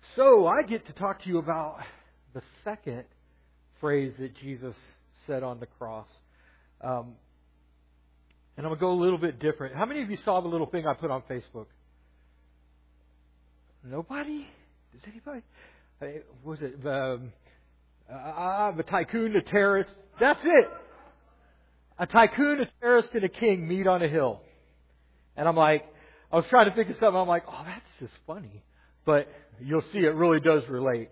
So I get to talk to you about the second phrase that Jesus said on the cross. And I'm going to go a little bit different. How many of you saw the little thing I put on Facebook? Nobody? Does anybody? Was it the tycoon, the terrorist? That's it. A tycoon, a terrorist, and a king meet on a hill. And I'm like, I was trying to think of something. I'm like, oh, that's just funny. But you'll see it really does relate.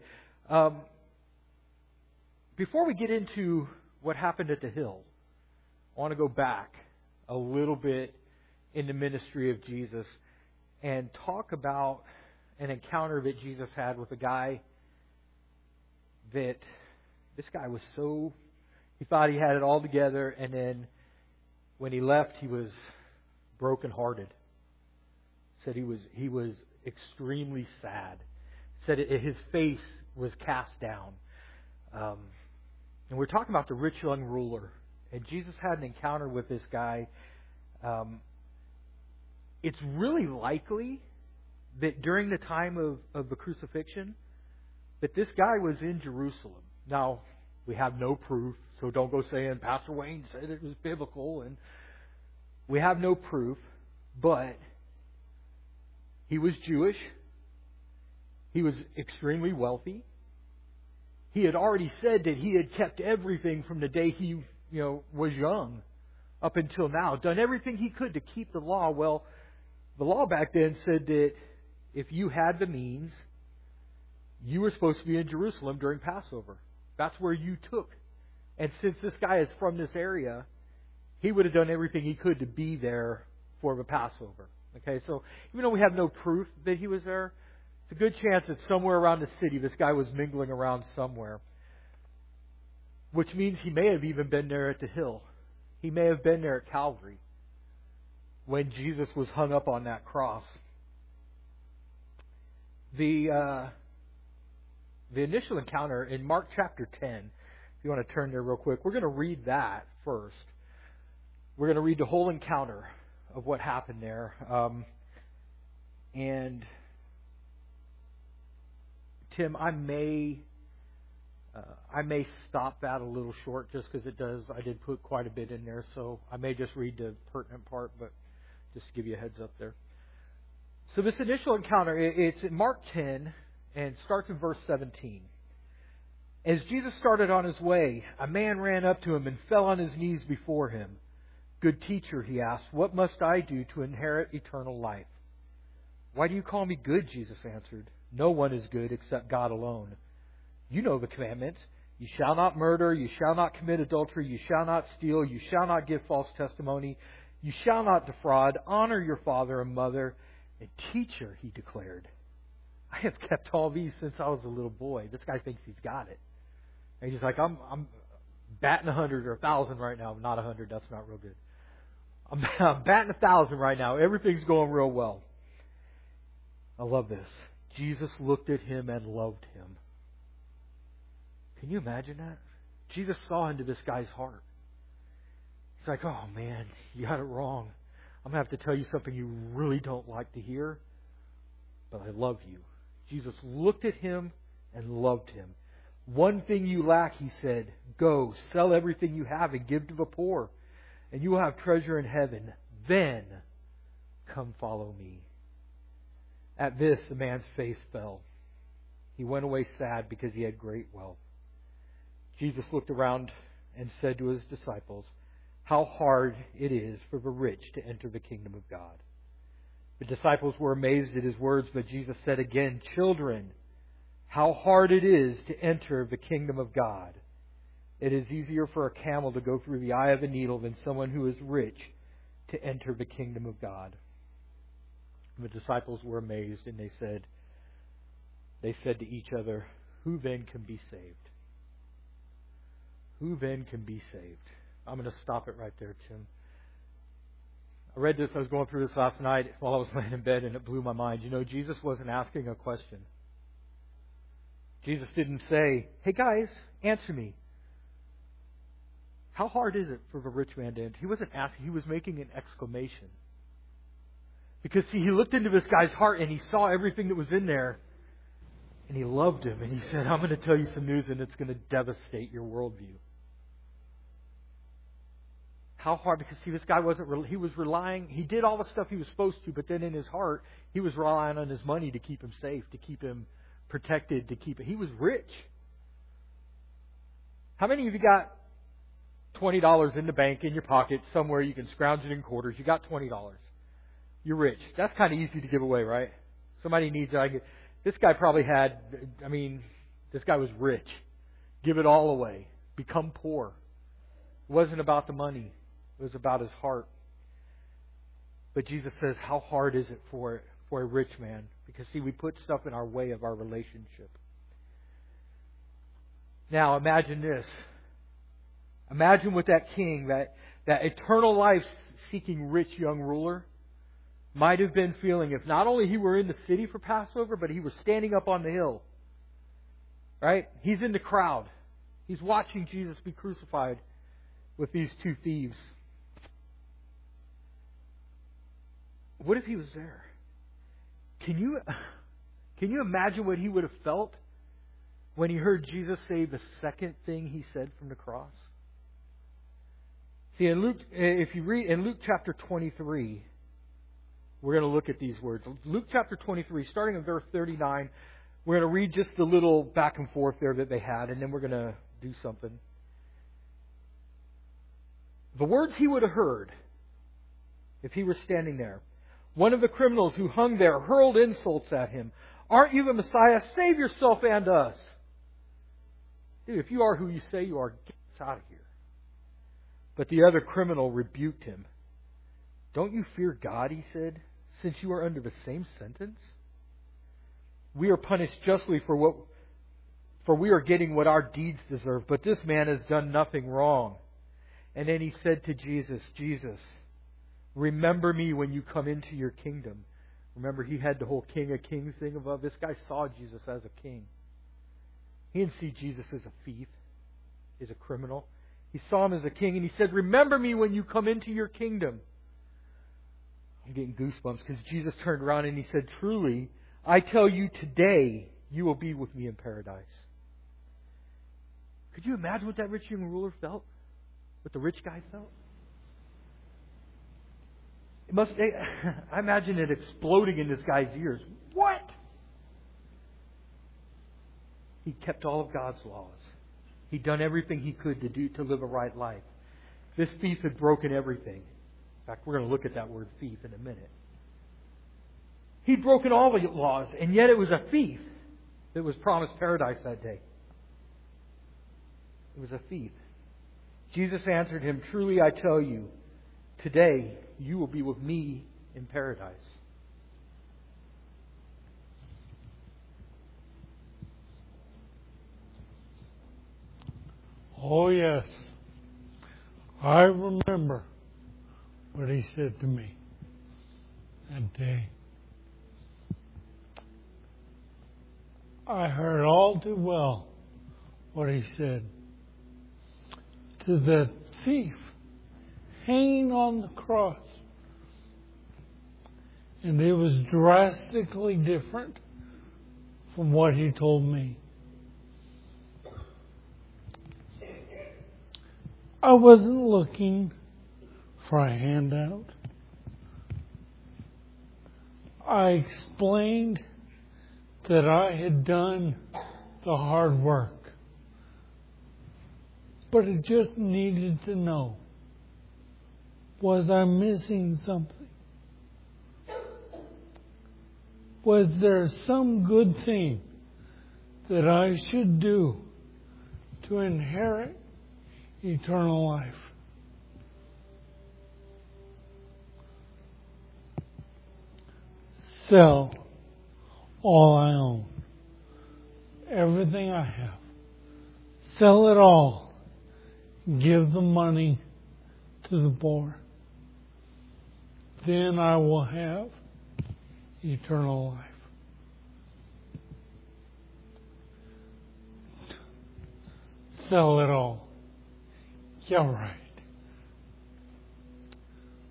Before we get into what happened at the hill, I want to go back a little bit in the ministry of Jesus and talk about an encounter that Jesus had with a guy that this guy was so, he thought he had it all together, and then when he left, he was brokenhearted. Said he was extremely sad. Said his face was cast down. And we're talking about the rich young ruler. And Jesus had an encounter with this guy. It's really likely that during the time of the crucifixion, that this guy was in Jerusalem. Now, we have no proof, so don't go saying Pastor Wayne said it was biblical. And we have no proof, but he was Jewish. He was extremely wealthy. He had already said that he had kept everything from the day he was young up until now. Done everything he could to keep the law. Well, the law back then said that if you had the means, you were supposed to be in Jerusalem during Passover. That's where you took. And since this guy is from this area, he would have done everything he could to be there for the Passover. Okay, so even though we have no proof that he was there, it's a good chance that somewhere around the city this guy was mingling around somewhere. Which means he may have even been there at the hill. He may have been there at Calvary when Jesus was hung up on that cross. The initial encounter in Mark chapter 10, if you want to turn there real quick, we're going to read that first. We're going to read the whole encounter of what happened there. And Tim, I may stop that a little short just because I did put quite a bit in there, so I may just read the pertinent part, but just to give you a heads up there. So this initial encounter, it's in Mark 10 and starts in verse 17. As Jesus started on his way, a man ran up to him and fell on his knees before him. "Good teacher," he asked, "what must I do to inherit eternal life?" "Why do you call me good?" Jesus answered. "No one is good except God alone. You know the commandments. You shall not murder. You shall not commit adultery. You shall not steal. You shall not give false testimony. You shall not defraud. Honor your father and mother." "And teacher," he declared, "I have kept all these since I was a little boy." This guy thinks he's got it. And he's like, I'm batting 100 or 1,000 right now. Not 100. That's not real good. I'm batting 1,000 right now. Everything's going real well. I love this. Jesus looked at him and loved him. Can you imagine that? Jesus saw into this guy's heart. He's like, "Oh man, you got it wrong. I'm going to have to tell you something you really don't like to hear, but I love you." Jesus looked at him and loved him. "One thing you lack," he said. "Go, sell everything you have and give to the poor, and you will have treasure in heaven. Then come follow me." At this, the man's face fell. He went away sad because he had great wealth. Jesus looked around and said to his disciples, "How hard it is for the rich to enter the kingdom of God." The disciples were amazed at his words, but Jesus said again, "Children, how hard it is to enter the kingdom of God. It is easier for a camel to go through the eye of a needle than someone who is rich to enter the kingdom of God." The disciples were amazed, and they said to each other, "Who then can be saved?" Who then can be saved? I'm going to stop it right there, Tim. I read this, I was going through this last night while I was laying in bed, and it blew my mind. Jesus wasn't asking a question. Jesus didn't say, "Hey guys, answer me. How hard is it for the rich man to enter?" He wasn't asking, he was making an exclamation. Because, see, he looked into this guy's heart and he saw everything that was in there. And he loved him, and he said, I'm going to tell you some news, and it's going to devastate your worldview. How hard? Because see, this guy he was relying, he did all the stuff he was supposed to, but then in his heart, he was relying on his money to keep him safe, to keep him protected, he was rich. How many of you got $20 in the bank in your pocket somewhere you can scrounge it in quarters? You got $20. You're rich. That's kind of easy to give away, right? Somebody needs it. This guy probably had, this guy was rich. Give it all away. Become poor. It wasn't about the money. It was about his heart. But Jesus says, how hard is it for a rich man? Because, see, we put stuff in our way of our relationship. Now, imagine this. Imagine what that king, that eternal life-seeking rich young ruler, might have been feeling if not only he were in the city for Passover, but he was standing up on the hill. Right? He's in the crowd. He's watching Jesus be crucified with these two thieves. What if he was there? Can you imagine what he would have felt when he heard Jesus say the second thing he said from the cross? See, in Luke, if you read in Luke chapter 23, we're going to look at these words. Luke chapter 23, starting in verse 39, we're going to read just the little back and forth there that they had, and then we're going to do something. The words he would have heard if he were standing there. One of the criminals who hung there hurled insults at him. Aren't you the Messiah? Save yourself and us. Dude, if you are who you say you are, get us out of here. But the other criminal rebuked him. Don't you fear God, he said, since you are under the same sentence? We are punished justly for we are getting what our deeds deserve, but this man has done nothing wrong. And then he said to Jesus, Jesus, remember me when you come into your kingdom. Remember, he had the whole King of Kings thing above. This guy saw Jesus as a king. He didn't see Jesus as a thief, as a criminal. He saw him as a king, and he said, remember me when you come into your kingdom. I'm getting goosebumps because Jesus turned around and he said, truly, I tell you today, you will be with me in paradise. Could you imagine what that rich young ruler felt? What the rich guy felt? I imagine it exploding in this guy's ears. What? He kept all of God's laws. He'd done everything he could to live a right life. This thief had broken everything. In fact, we're going to look at that word thief in a minute. He'd broken all the laws, and yet it was a thief that was promised paradise that day. It was a thief. Jesus answered him, truly I tell you, today you will be with me in paradise. Oh, yes. I remember what he said to me that day. I heard all too well what he said. To the thief hanging on the cross. And it was drastically different from what he told me. I wasn't looking for a handout. I explained that I had done the hard work. But it just needed to know, was I missing something? Was there some good thing that I should do to inherit eternal life? Sell all I own, everything I have. Sell it all. Give the money to the poor. Then I will have eternal life. Sell it all. Yeah, right.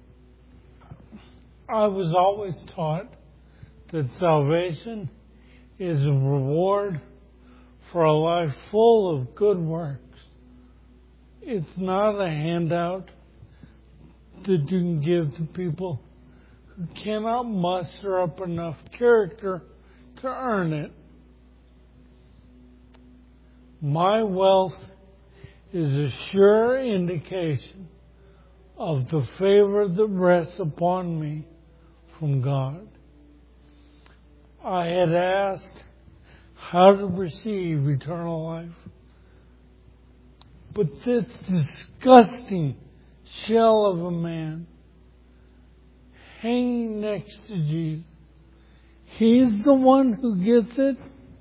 I was always taught that salvation is a reward for a life full of good works. It's not a handout that you can give to people who cannot muster up enough character to earn it. My wealth is a sure indication of the favor that rests upon me from God. I had asked how to receive eternal life, but this disgusting shell of a man hanging next to Jesus, he's the one who gets it.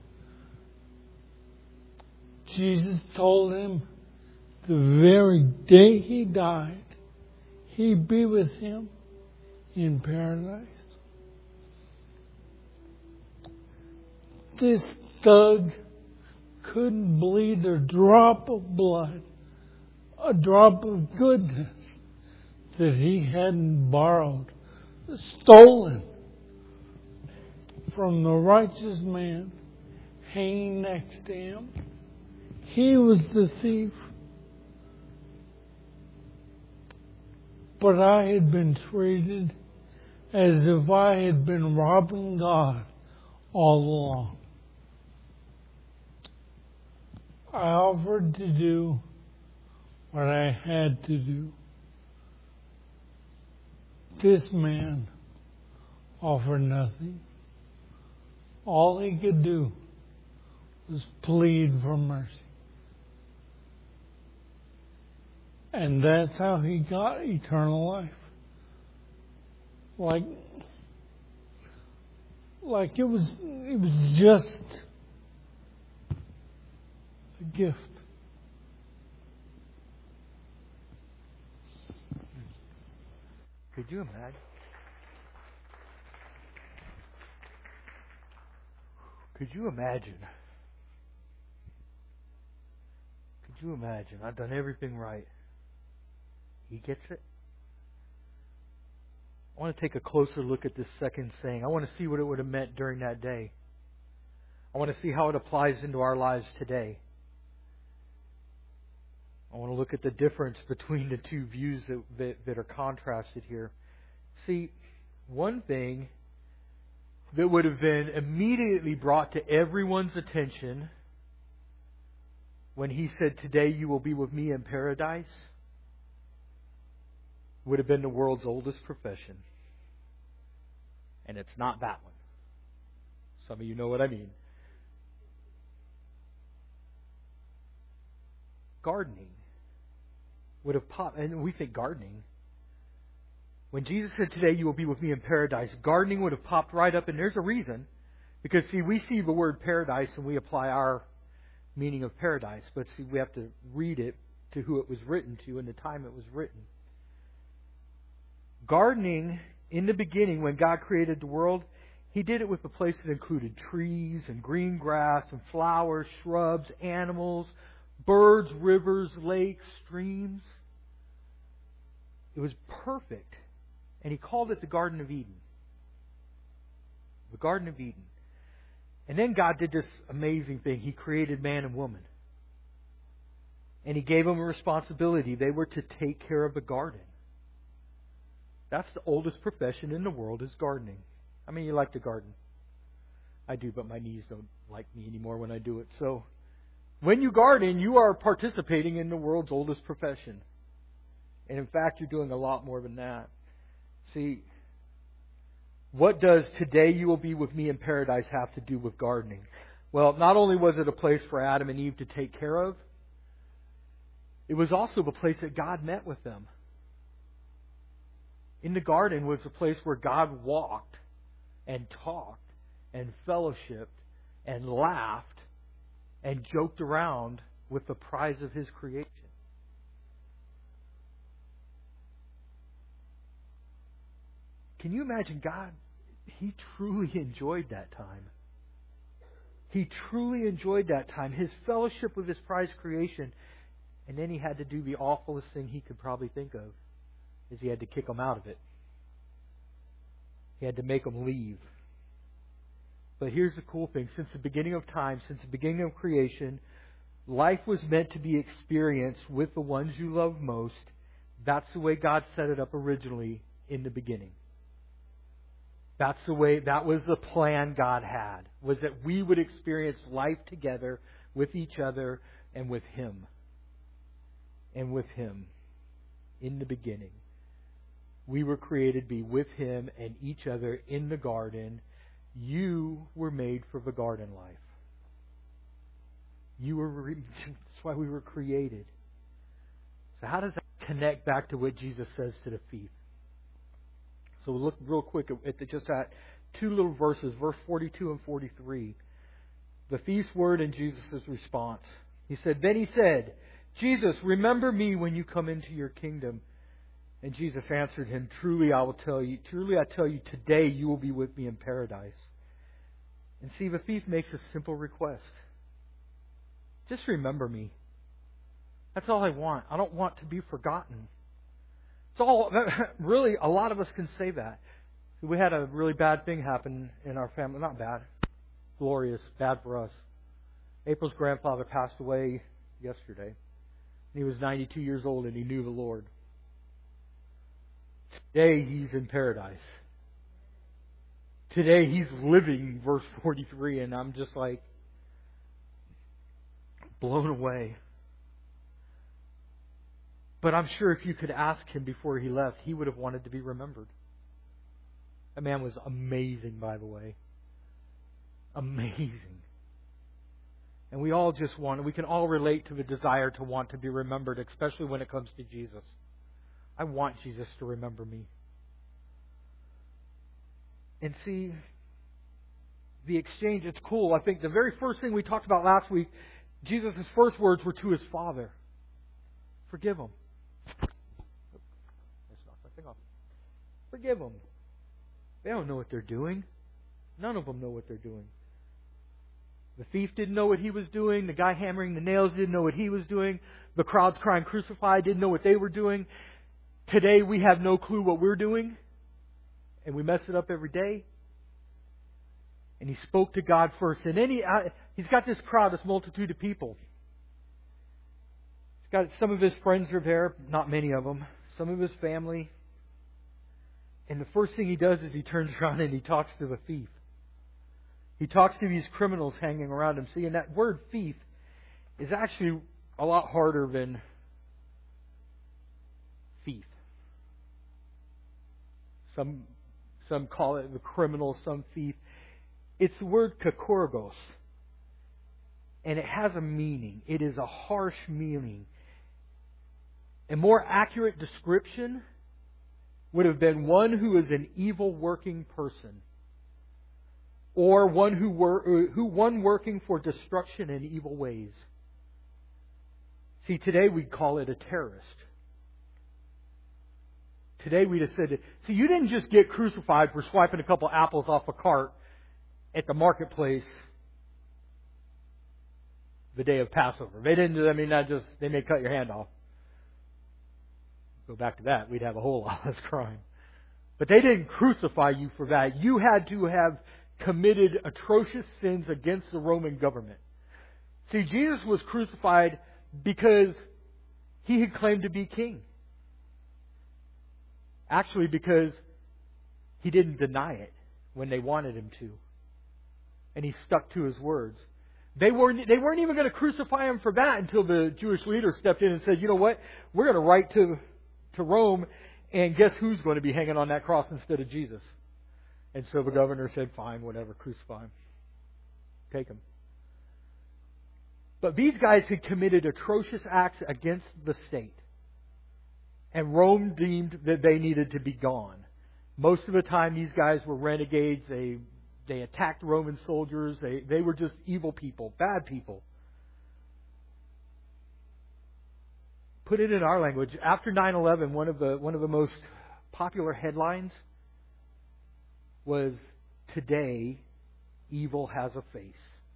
Jesus told him the very day he died, he'd be with him in paradise. This thug couldn't bleed a drop of blood, a drop of goodness that he hadn't borrowed, stolen from the righteous man hanging next to him. He was the thief. But I had been treated as if I had been robbing God all along. I offered to do what I had to do. This man offered nothing. All he could do was plead for mercy. And that's how he got eternal life. Like it was just a gift. Could you imagine? Could you imagine? Could you imagine? I've done everything right. He gets it. I want to take a closer look at this second saying. I want to see what it would have meant during that day. I want to see how it applies into our lives today. I want to look at the difference between the two views that are contrasted here. See, one thing that would have been immediately brought to everyone's attention when he said, "Today you will be with me in paradise," would have been the world's oldest profession. And it's not that one. Some of you know what I mean. Gardening would have popped, and we think gardening. When Jesus said, "Today you will be with me in paradise," gardening would have popped right up, and there's a reason. Because, see, we see the word paradise and we apply our meaning of paradise. But, see, we have to read it to who it was written to and the time it was written. Gardening, in the beginning, when God created the world, He did it with a place that included trees and green grass and flowers, shrubs, animals, birds, rivers, lakes, streams. It was perfect. And He called it the Garden of Eden. The Garden of Eden. And then God did this amazing thing. He created man and woman. And He gave them a responsibility. They were to take care of the garden. That's the oldest profession in the world, is gardening. I mean, you like to garden. I do, but my knees don't like me anymore when I do it. So, when you garden, you are participating in the world's oldest profession. And in fact, you're doing a lot more than that. See, what does "today you will be with me in paradise" have to do with gardening? Well, not only was it a place for Adam and Eve to take care of, it was also the place that God met with them. In the garden was a place where God walked and talked and fellowshiped and laughed and joked around with the prize of His creation. Can you imagine God? He truly enjoyed that time. He truly enjoyed that time. His fellowship with His prized creation. And then He had to do the awfulest thing He could probably think of. Is He had to kick them out of it. He had to make them leave. But here's the cool thing. Since the beginning of time, since the beginning of creation, life was meant to be experienced with the ones you love most. That's the way God set it up originally in the beginning. That was the plan God had, was that we would experience life together with each other and with Him. And with Him in the beginning. We were created to be with Him and each other in the garden. You were made for the garden life. That's why we were created. So how does that connect back to what Jesus says to the thief? So we'll look real quick at just that two little verses, verse 42 and 43. The thief's word and Jesus' response. Then he said, Jesus, remember me when you come into your kingdom. And Jesus answered him, truly I tell you, today you will be with me in paradise. And see, the thief makes a simple request. Just remember me. That's all I want. I don't want to be forgotten. It's all, really, a lot of us can say that. We had a really bad thing happen in our family. Not bad. Glorious. Bad for us. April's grandfather passed away yesterday. He was 92 years old and he knew the Lord. Today he's in paradise. Today he's living, verse 43, and I'm just like blown away. But I'm sure if you could ask him before he left, he would have wanted to be remembered. That man was amazing, by the way. Amazing. And we can all relate to the desire to want to be remembered, especially when it comes to Jesus. I want Jesus to remember me. And see, the exchange, it's cool. I think the very first thing we talked about last week, Jesus' first words were to His Father. Forgive them. Forgive them. They don't know what they're doing. None of them know what they're doing. The thief didn't know what he was doing. The guy hammering the nails didn't know what he was doing. The crowds crying crucify didn't know what they were doing. Today we have no clue what we're doing. And we mess it up every day. And he spoke to God first. And then he's got this crowd, this multitude of people. He's got some of his friends are there, not many of them. Some of his family. And the first thing he does is he turns around and he talks to the thief. He talks to these criminals hanging around him. See, and that word thief is actually a lot harder than thief. Some call it the criminal, some thief. It's the word kakorgos. And it has a meaning. It is a harsh meaning. A more accurate description would have been one who is an evil working person. Or one working for destruction in evil ways. See, today we'd call it a terrorist. Today we'd have said, see, you didn't just get crucified for swiping a couple apples off a cart at the marketplace the day of Passover. They may cut your hand off. Go back to that, we'd have a whole lot less crime. But they didn't crucify you for that. You had to have committed atrocious sins against the Roman government. See, Jesus was crucified because He had claimed to be king. Actually, because He didn't deny it when they wanted Him to. And He stuck to His words. They weren't even going to crucify Him for that until the Jewish leaders stepped in and said, you know what? We're going to write to Rome, and guess who's going to be hanging on that cross instead of Jesus? And so the governor said, fine, whatever, crucify Him. Take Him. But these guys had committed atrocious acts against the state. And Rome deemed that they needed to be gone. Most of the time these guys were renegades. They attacked Roman soldiers. They were just evil people, bad people. Put it in our language. After 9/11, one of the most popular headlines was, "Today, evil has a face."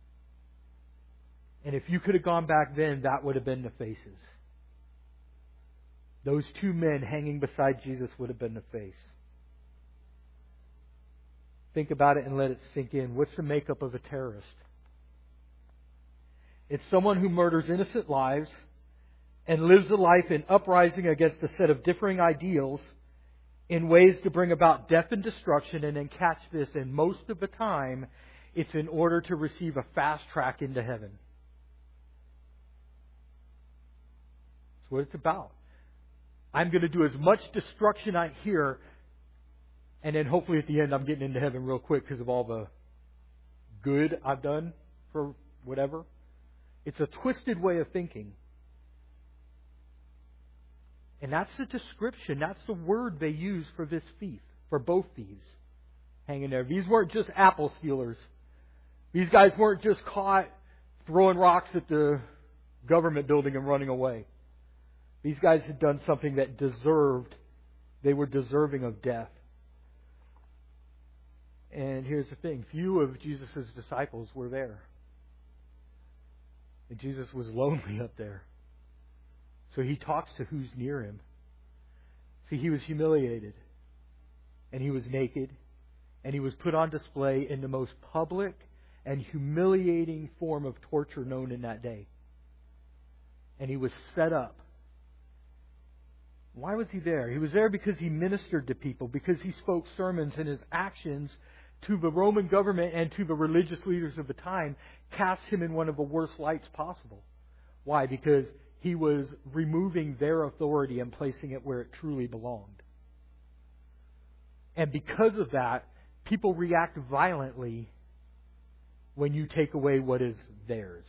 And if you could have gone back then, that would have been the faces. Those two men hanging beside Jesus would have been the face. Think about it and let it sink in. What's the makeup of a terrorist? It's someone who murders innocent lives and lives a life in uprising against a set of differing ideals in ways to bring about death and destruction. And then catch this, and most of the time, it's in order to receive a fast track into heaven. That's what it's about. I'm going to do as much destruction out here, and then hopefully at the end I'm getting into heaven real quick because of all the good I've done for whatever. It's a twisted way of thinking. And that's the description, that's the word they use for this thief, for both thieves hanging there. These weren't just apple stealers. These guys weren't just caught throwing rocks at the government building and running away. These guys had done something that they were deserving of death. And here's the thing, few of Jesus' disciples were there. And Jesus was lonely up there. So He talks to who's near Him. See, He was humiliated. And He was naked. And He was put on display in the most public and humiliating form of torture known in that day. And He was set up. Why was He there? He was there because He ministered to people, because He spoke sermons, and His actions to the Roman government and to the religious leaders of the time cast Him in one of the worst lights possible. Why? Because He was removing their authority and placing it where it truly belonged. And because of that, people react violently when you take away what is theirs.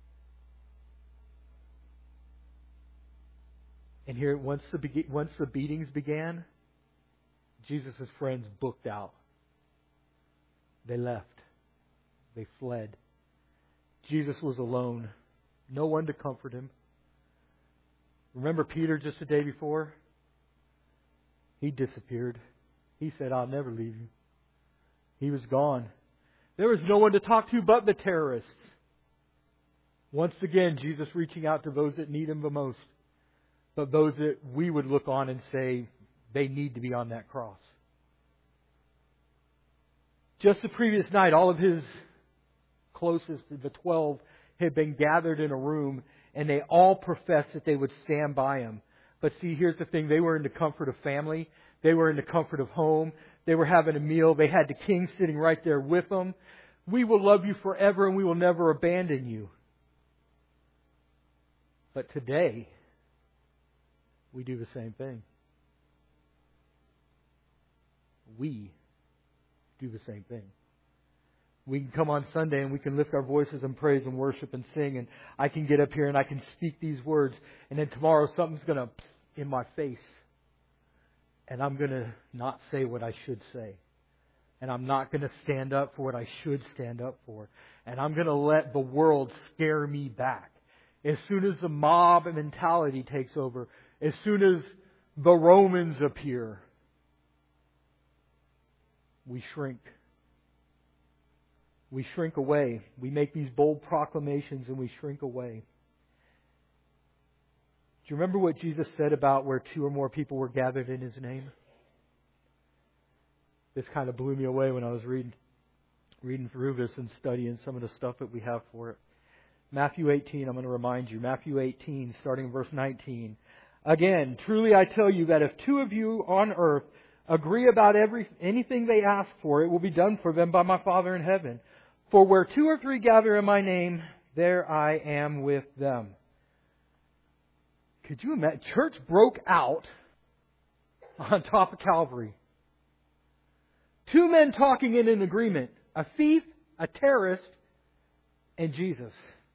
And here, once the beatings began, Jesus' friends booked out. They left. They fled. Jesus was alone. No one to comfort Him. Remember Peter just the day before? He disappeared. He said, "I'll never leave you." He was gone. There was no one to talk to but the terrorists. Once again, Jesus reaching out to those that need Him the most. But those that we would look on and say, they need to be on that cross. Just the previous night, all of His closest, the 12, had been gathered in a room, and they all professed that they would stand by Him. But see, here's the thing. They were in the comfort of family. They were in the comfort of home. They were having a meal. They had the King sitting right there with them. We will love you forever, and we will never abandon you. But today, we do the same thing. We do the same thing. We can come on Sunday and we can lift our voices and praise and worship and sing, and I can get up here and I can speak these words, and then tomorrow something's going to in my face, and I'm going to not say what I should say, and I'm not going to stand up for what I should stand up for, and I'm going to let the world scare me back. As soon as the mob mentality takes over, as soon as the Romans appear, we shrink. We shrink away. We make these bold proclamations and we shrink away. Do you remember what Jesus said about where 2 or more people were gathered in His name? This kind of blew me away when I was reading through this and studying some of the stuff that we have for it. Matthew 18, I'm going to remind you. Matthew 18, starting in verse 19. Again, truly I tell you that if 2 of you on earth agree about anything they ask for, it will be done for them by my Father in heaven. For where 2 or 3 gather in my name, there I am with them. Could you imagine? Church broke out on top of Calvary. 2 men talking in an agreement. A thief, a terrorist, and Jesus.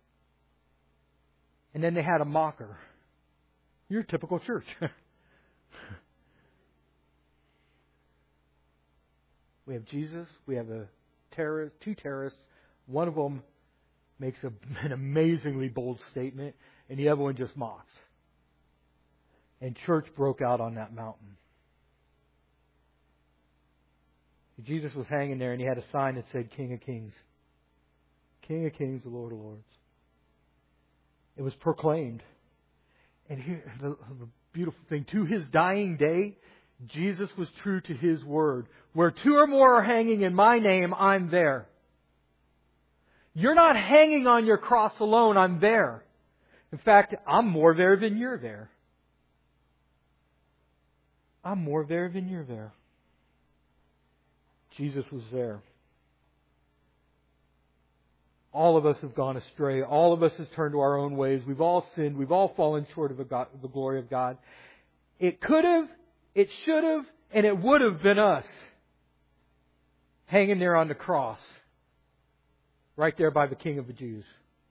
And then they had a mocker. Your typical church. We have Jesus. We have a terrorist, 2 terrorists. One of them makes an amazingly bold statement, and the other one just mocks. And church broke out on that mountain. Jesus was hanging there, and He had a sign that said, King of Kings. King of Kings, the Lord of Lords. It was proclaimed. And here, the beautiful thing, to His dying day, Jesus was true to His word. Where two or more are hanging in my name, I'm there. You're not hanging on your cross alone, I'm there. In fact, I'm more there than you're there. I'm more there than you're there. Jesus was there. All of us have gone astray. All of us have turned to our own ways. We've all sinned. We've all fallen short of the glory of God. It could have, it should have, and it would have been us hanging there on the cross, right there by the King of the Jews.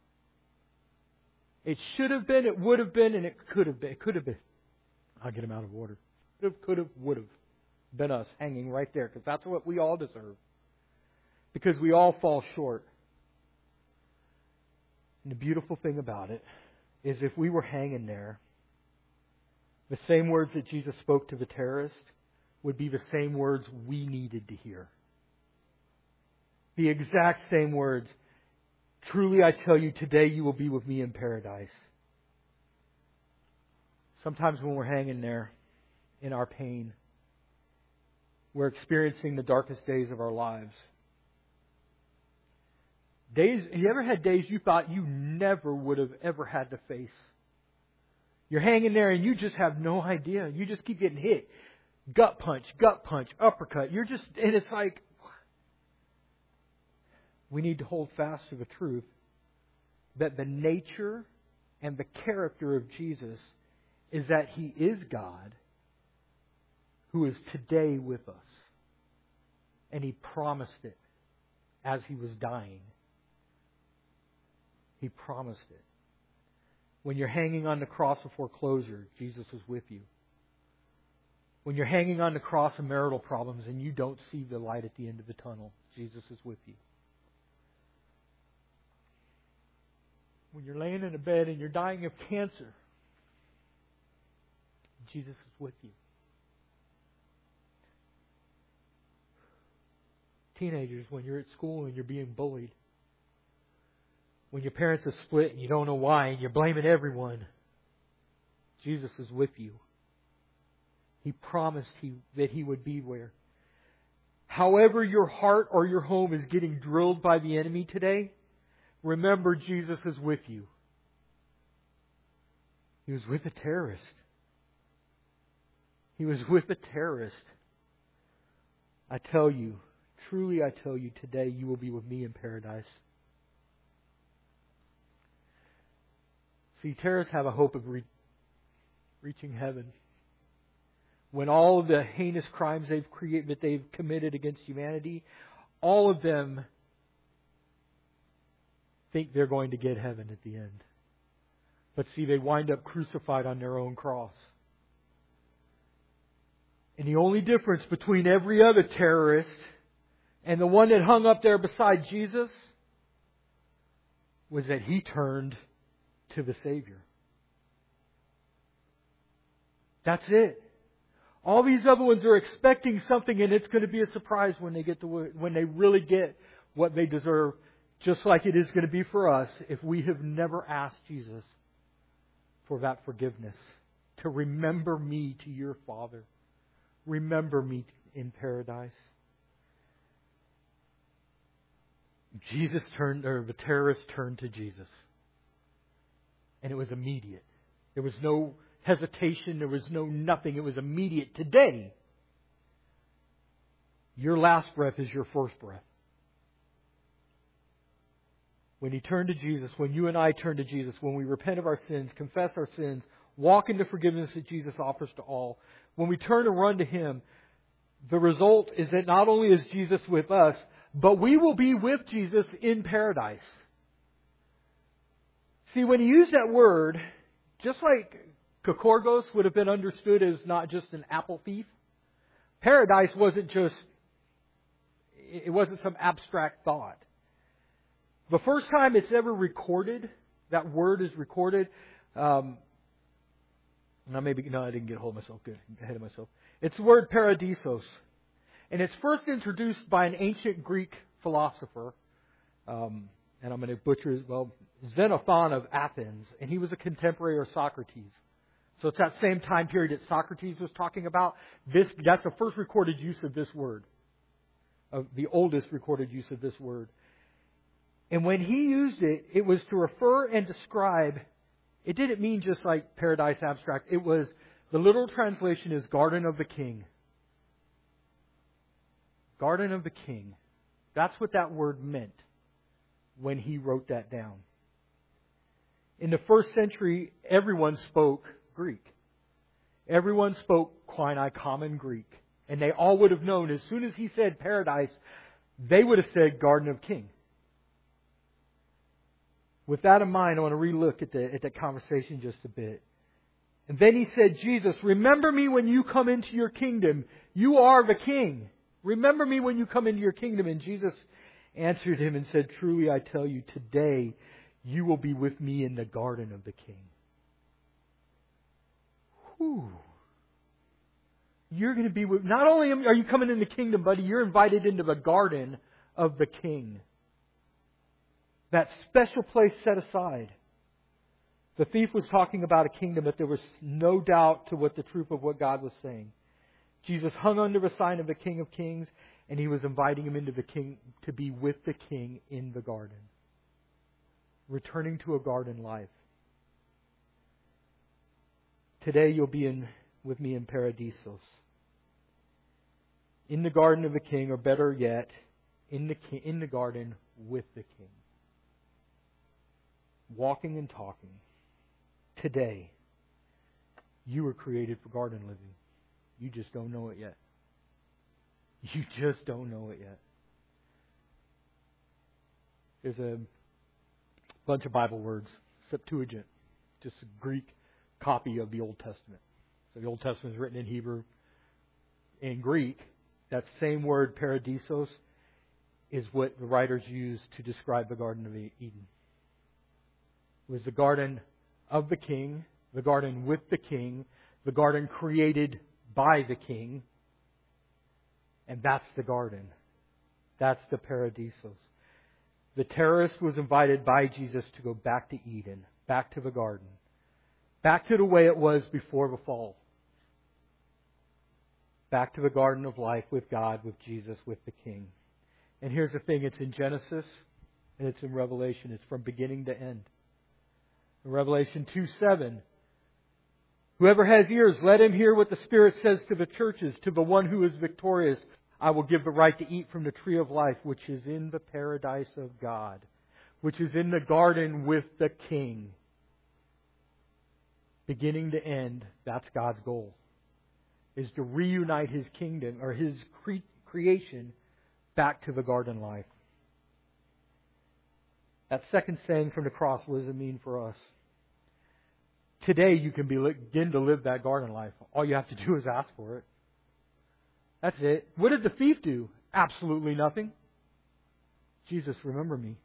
It should have been, it would have been, and it could have been. It could have been. I'll get him out of order. Could have, would have been us hanging right there, because that's what we all deserve. Because we all fall short. And the beautiful thing about it is if we were hanging there, the same words that Jesus spoke to the terrorist would be the same words we needed to hear. The exact same words. Truly I tell you, today you will be with me in paradise. Sometimes when we're hanging there in our pain, we're experiencing the darkest days of our lives. You ever had days you thought you never would have ever had to face? You're hanging there and you just have no idea. You just keep getting hit. Gut punch, uppercut. And it's like, we need to hold fast to the truth that the nature and the character of Jesus is that He is God who is today with us. And He promised it as He was dying. He promised it. When you're hanging on the cross of foreclosure, Jesus is with you. When you're hanging on the cross of marital problems and you don't see the light at the end of the tunnel, Jesus is with you. When you're laying in a bed and you're dying of cancer, Jesus is with you. Teenagers, when you're at school and you're being bullied, when your parents are split and you don't know why and you're blaming everyone, Jesus is with you. He promised that He would be there. However your heart or your home is getting drilled by the enemy today, remember Jesus is with you. He was with a terrorist. He was with a terrorist. I tell you, truly I tell you, today you will be with me in paradise. See, terrorists have a hope of reaching heaven. When all of the heinous crimes that they've committed against humanity, all of them think they're going to get heaven at the end. But see, they wind up crucified on their own cross. And the only difference between every other terrorist and the one that hung up there beside Jesus was that he turned to the Savior. That's it. All these other ones are expecting something, and it's going to be a surprise when they really get what they deserve, just like it is going to be for us if we have never asked Jesus for that forgiveness. To remember me to your Father. Remember me in paradise. The terrorists turned to Jesus. And it was immediate. There was no hesitation. There was no nothing. It was immediate. Today, your last breath is your first breath. When you turn to Jesus, when you and I turn to Jesus, when we repent of our sins, confess our sins, walk into forgiveness that Jesus offers to all, when we turn and run to Him, the result is that not only is Jesus with us, but we will be with Jesus in paradise. See, when you use that word, just like Kokorgos would have been understood as not just an apple thief, paradise wasn't some abstract thought. The first time it's ever recorded, that word is recorded, I didn't get ahead of myself. It's the word paradisos. And it's first introduced by an ancient Greek philosopher, and I'm going to butcher his, Xenophon of Athens, and he was a contemporary of Socrates. So it's that same time period that Socrates was talking about. That's the first recorded use of this word. Of the oldest recorded use of this word. And when he used it, it was to refer and describe. It didn't mean just like paradise abstract. It was, the literal translation is Garden of the King. Garden of the King. That's what that word meant when he wrote that down. In the first century, everyone spoke Greek. Everyone spoke Koine Common Greek. And they all would have known, as soon as he said paradise, they would have said Garden of King. With that in mind, I want to relook at the conversation just a bit. And then he said, Jesus, remember me when you come into your kingdom. You are the King. Remember me when you come into your kingdom. And Jesus answered him and said, truly I tell you, today you will be with me in the garden of the King. Whew. You're going to be with, not only are you coming in the kingdom, buddy, you're invited into the garden of the King. That special place set aside. The thief was talking about a kingdom, but there was no doubt to what the truth of what God was saying. Jesus hung under the sign of the King of Kings, and he was inviting him into the King to be with the King in the garden. Returning to a garden life. Today you'll be with me in Paradisos. In the garden of the King, or better yet, in the garden with the King. Walking and talking. Today, you were created for garden living. You just don't know it yet. You just don't know it yet. There's a bunch of Bible words. Septuagint, just a Greek copy of the Old Testament. So the Old Testament is written in Hebrew. In Greek, that same word, paradisos, is what the writers used to describe the Garden of Eden. It was the garden of the King, the garden with the King, the garden created by the King. And that's the garden. That's the paradisos. The terrorist was invited by Jesus to go back to Eden, back to the garden, back to the way it was before the fall. Back to the garden of life with God, with Jesus, with the King. And here's the thing, it's in Genesis and it's in Revelation. It's from beginning to end. In Revelation 2:7, whoever has ears, let him hear what the Spirit says to the churches. To the one who is victorious, I will give the right to eat from the tree of life, which is in the paradise of God, which is in the garden with the King. Beginning to end, that's God's goal, is to reunite His kingdom, or His creation, back to the garden life. That second saying from the cross, what does it mean for us? Today you can begin to live that garden life. All you have to do is ask for it. That's it. What did the thief do? Absolutely nothing. Jesus, remember me.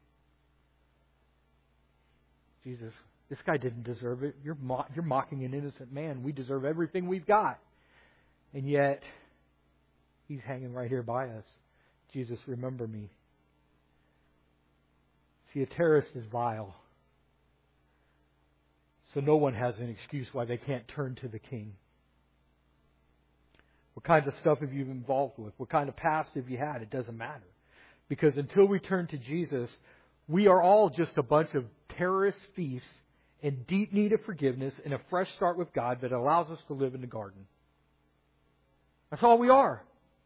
Jesus, this guy didn't deserve it. You're mocking an innocent man. We deserve everything we've got. And yet, He's hanging right here by us. Jesus, remember me. See, a terrorist is vile. So no one has an excuse why they can't turn to the King. What kinds of stuff have you been involved with? What kind of past have you had? It doesn't matter. Because until we turn to Jesus, we are all just a bunch of terrorist thieves in deep need of forgiveness and a fresh start with God that allows us to live in the garden. That's all we are.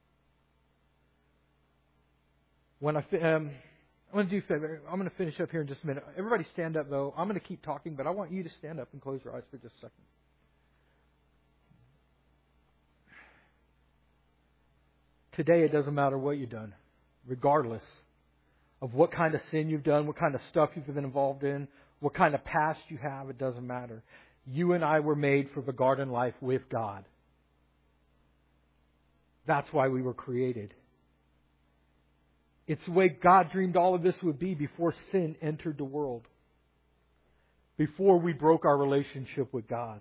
I'm going to finish up here in just a minute. Everybody stand up, though. I'm going to keep talking, but I want you to stand up and close your eyes for just a second. Today, it doesn't matter what you've done, regardless of what kind of sin you've done, what kind of stuff you've been involved in, what kind of past you have, it doesn't matter. You and I were made for the garden life with God. That's why we were created. It's the way God dreamed all of this would be before sin entered the world. Before we broke our relationship with God.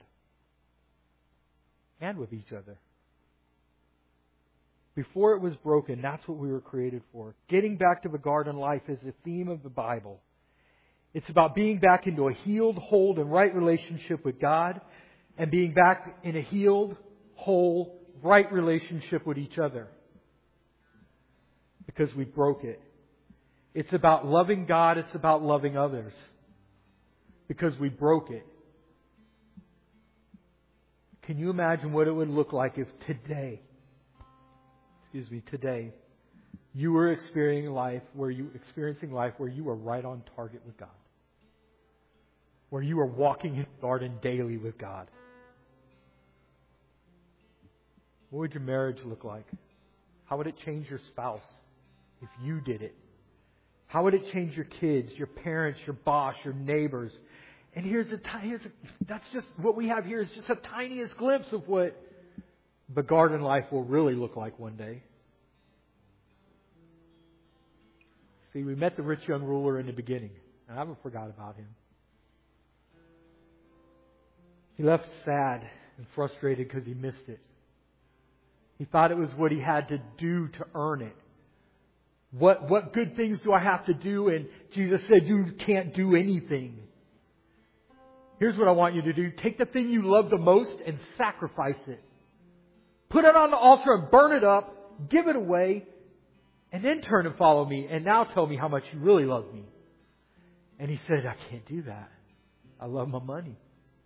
And with each other. Before it was broken, that's what we were created for. Getting back to the garden life is the theme of the Bible. It's about being back into a healed, whole, and right relationship with God. and being back in a healed, whole, right relationship with each other. Because we broke it. It's about loving God. It's about loving others. Because we broke it. Can you imagine what it would look like if today, you were experiencing life where you were right on target with God? Where you were walking in the garden daily with God? What would your marriage look like? How would it change your spouse if you did it? How would it change your kids, your parents, your boss, your neighbors? And that's just what we have here is just a tiniest glimpse of what the garden life will really look like one day. See, we met the rich young ruler in the beginning, and I haven't forgot about him. He left sad and frustrated because he missed it. He thought it was what he had to do to earn it. What good things do I have to do? And Jesus said, you can't do anything. Here's what I want you to do. Take the thing you love the most and sacrifice it. Put it on the altar and burn it up. Give it away. And then turn and follow me. And now tell me how much you really love me. And he said, I can't do that. I love my money.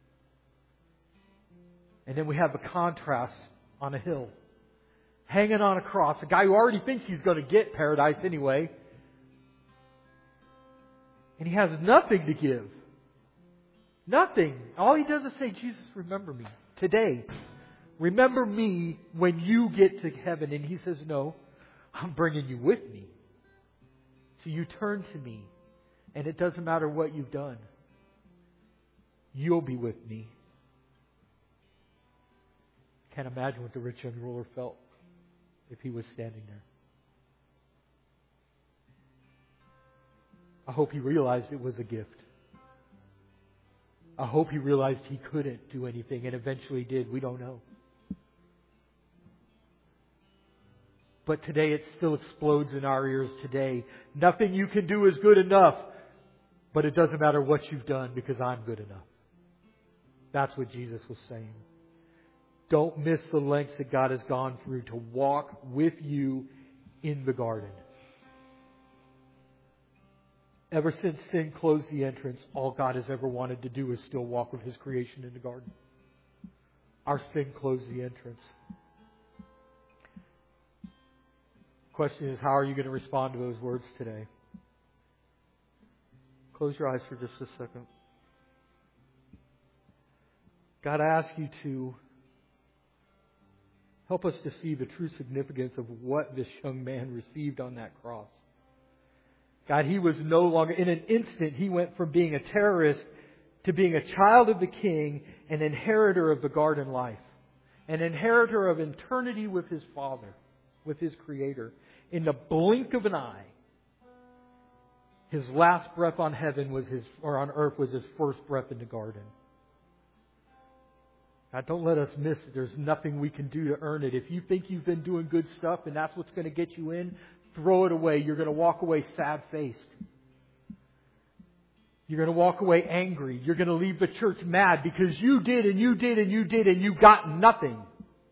And then we have the contrast on a hill. Hanging on a cross. A guy who already thinks he's going to get paradise anyway. And he has nothing to give. Nothing. All he does is say, Jesus, remember me today. Remember me when you get to heaven. And he says, no, I'm bringing you with me. So you turn to me. And it doesn't matter what you've done. You'll be with me. Can't imagine what the rich young ruler felt if he was standing there. I hope he realized it was a gift. I hope he realized he couldn't do anything and eventually did. We don't know. But today it still explodes in our ears today. Nothing you can do is good enough. But it doesn't matter what you've done because I'm good enough. That's what Jesus was saying. Don't miss the lengths that God has gone through to walk with you in the garden. Ever since sin closed the entrance, all God has ever wanted to do is still walk with His creation in the garden. Our sin closed the entrance. Question is, how are you going to respond to those words today? Close your eyes for just a second. God, I ask you to help us to see the true significance of what this young man received on that cross. God, he was no longer, in an instant, he went from being a terrorist to being a child of the King, an inheritor of the garden life, an inheritor of eternity with his Father, with his Creator. In the blink of an eye, his last breath on heaven was on earth was his first breath in the garden. God, don't let us miss it. There's nothing we can do to earn it. If you think you've been doing good stuff and that's what's going to get you in, throw it away. You're going to walk away sad-faced. You're going to walk away angry. You're going to leave the church mad because you did and you did and you did and you got nothing.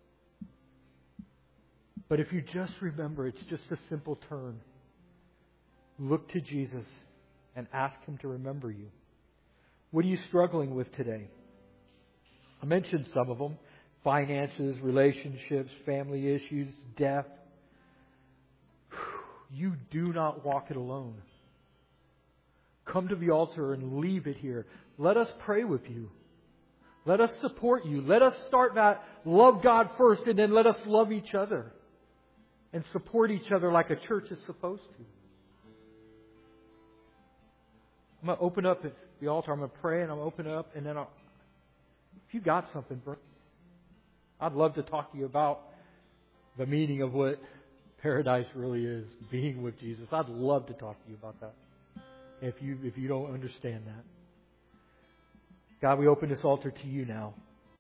But if you just remember, it's just a simple turn. Look to Jesus and ask Him to remember you. What are you struggling with today? I mentioned some of them. Finances, relationships, family issues, death. You do not walk it alone. Come to the altar and leave it here. Let us pray with you. Let us support you. Let us start that love God first and then let us love each other and support each other like a church is supposed to. I'm going to open up at the altar. I'm going to pray and I'm going to open up and then if you got something, bro, I'd love to talk to you about the meaning of what paradise really is, being with Jesus. I'd love to talk to you about that. If you don't understand that. God, we open this altar to you now.